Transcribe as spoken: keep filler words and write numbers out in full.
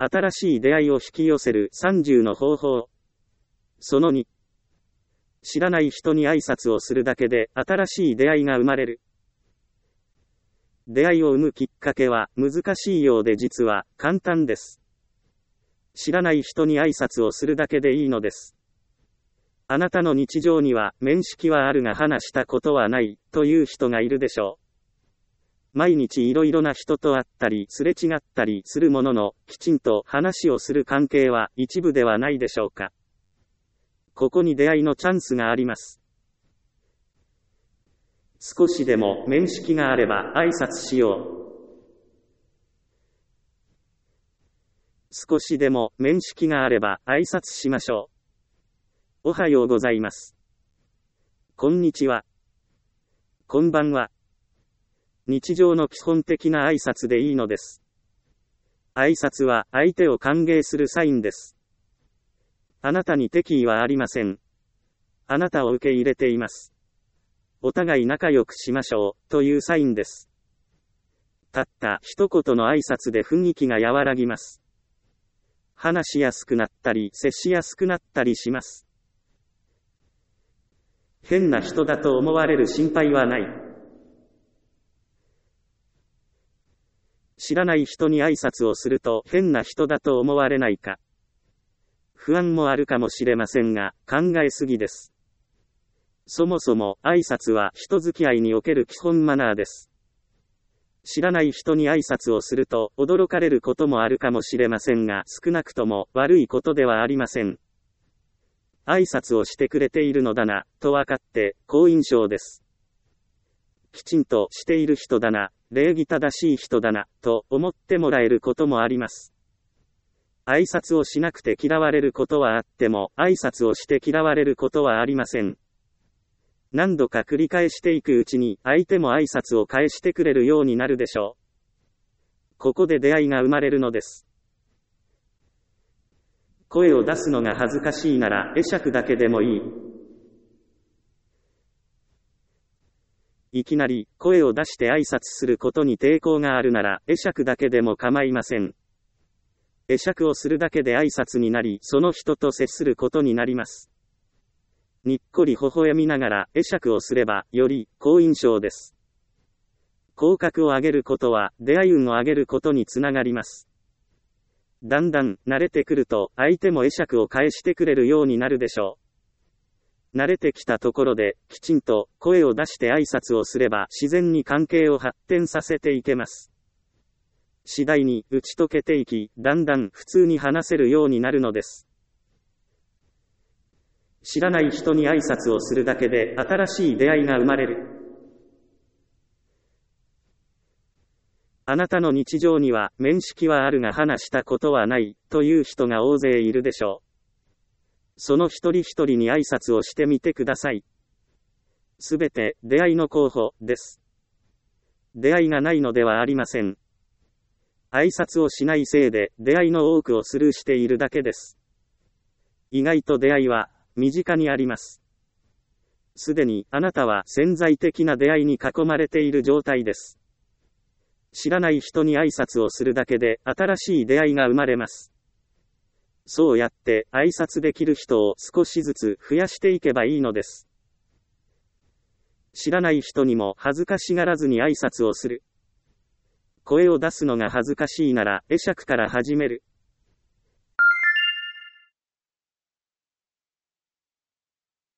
新しい出会いを引き寄せるさんじゅうの方法。そのに、知らない人に挨拶をするだけで新しい出会いが生まれる。出会いを生むきっかけは難しいようで実は簡単です。知らない人に挨拶をするだけでいいのです。あなたの日常には面識はあるが話したことはないという人がいるでしょう。毎日いろいろな人と会ったりすれ違ったりするものの、きちんと話をする関係は一部ではないでしょうか。ここに出会いのチャンスがあります。少しでも面識があれば挨拶しよう。少しでも面識があれば挨拶しましょう。おはようございます。こんにちは。こんばんは。日常の基本的な挨拶でいいのです。挨拶は相手を歓迎するサインです。あなたに敵意はありません。あなたを受け入れています。お互い仲良くしましょうというサインです。たった一言の挨拶で雰囲気が和らぎます。話しやすくなったり接しやすくなったりします。変な人だと思われる心配はない。知らない人に挨拶をすると変な人だと思われないか。不安もあるかもしれませんが、考えすぎです。そもそも挨拶は人付き合いにおける基本マナーです。知らない人に挨拶をすると驚かれることもあるかもしれませんが、少なくとも悪いことではありません。挨拶をしてくれているのだな、と分かって好印象です。きちんとしている人だな、礼儀正しい人だな、と思ってもらえることもあります。挨拶をしなくて嫌われることはあっても、挨拶をして嫌われることはありません。何度か繰り返していくうちに、相手も挨拶を返してくれるようになるでしょう。ここで出会いが生まれるのです。声を出すのが恥ずかしいなら、会釈だけでもいい。いきなり、声を出して挨拶することに抵抗があるなら、会釈だけでも構いません。会釈をするだけで挨拶になり、その人と接することになります。にっこり微笑みながら会釈をすれば、より好印象です。口角を上げることは、出会い運を上げることにつながります。だんだん慣れてくると、相手も会釈を返してくれるようになるでしょう。慣れてきたところで、きちんと声を出して挨拶をすれば、自然に関係を発展させていけます。次第に打ち解けていき、だんだん普通に話せるようになるのです。知らない人に挨拶をするだけで新しい出会いが生まれる。あなたの日常には面識はあるが話したことはないという人が大勢いるでしょう。その一人一人に挨拶をしてみてください。すべて出会いの候補です。出会いがないのではありません。挨拶をしないせいで出会いの多くをスルーしているだけです。意外と出会いは身近にあります。すでにあなたは潜在的な出会いに囲まれている状態です。知らない人に挨拶をするだけで新しい出会いが生まれます。そうやって挨拶できる人を少しずつ増やしていけばいいのです。知らない人にも恥ずかしがらずに挨拶をする。声を出すのが恥ずかしいなら会釈から始める。